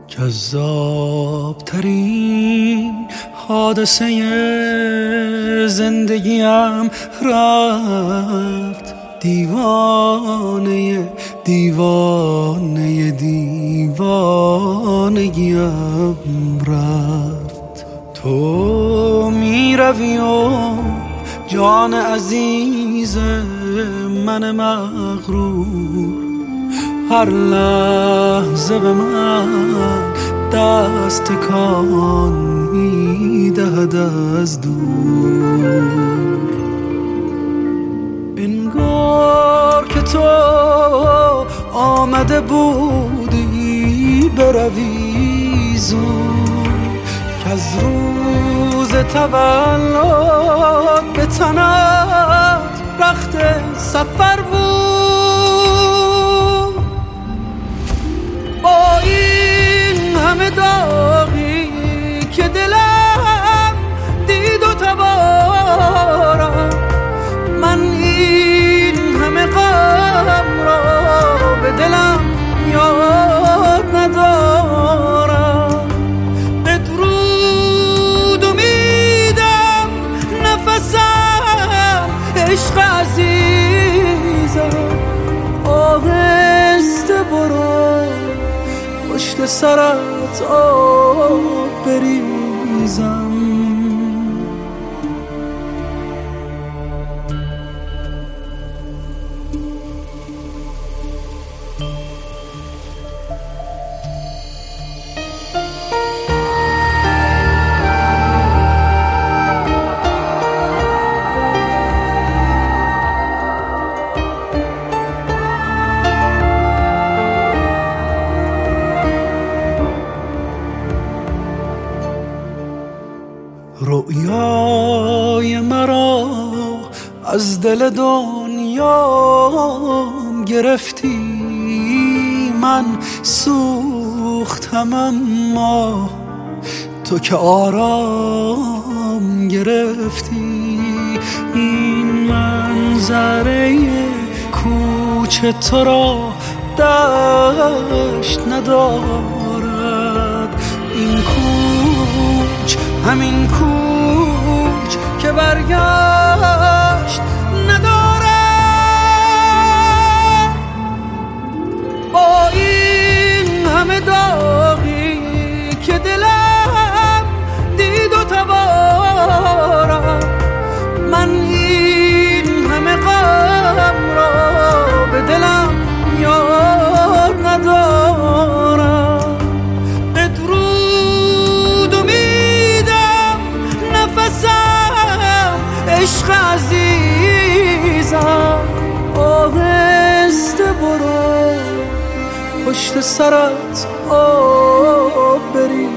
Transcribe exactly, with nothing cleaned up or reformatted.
جذاب ترین حادثه زندگیم رفت، دیوانه دیوانه دیوانگیم رفت. تو می روی و جان عزیز من مغرور هر لحظه به من دست تکان می‌دهد از دور. انگار که تو آمده بودی بروی زود، که از روز تولد به تنت رخت سفر بود. با این همه داغی که دلم دید و تبارم، من این همه غم را به دلم یاد ندارم. بدرود امیدم نفسم عشق عزیزم، آهسته برو پشت سرت آب بریزم. رؤیای مرا از دل دنیام گرفتی، من سوختم اما تو که آرام گرفتی. این منظره کوچه تو را دشت ندارد، این کوچ همین کوچ که برگشت ندارد. با این همه داغی که دلم دید و تبارم، من این همه غم را به دلم یاد ندارم. عشق عزیزم، آهسته برو پشت سرت آب بریزم.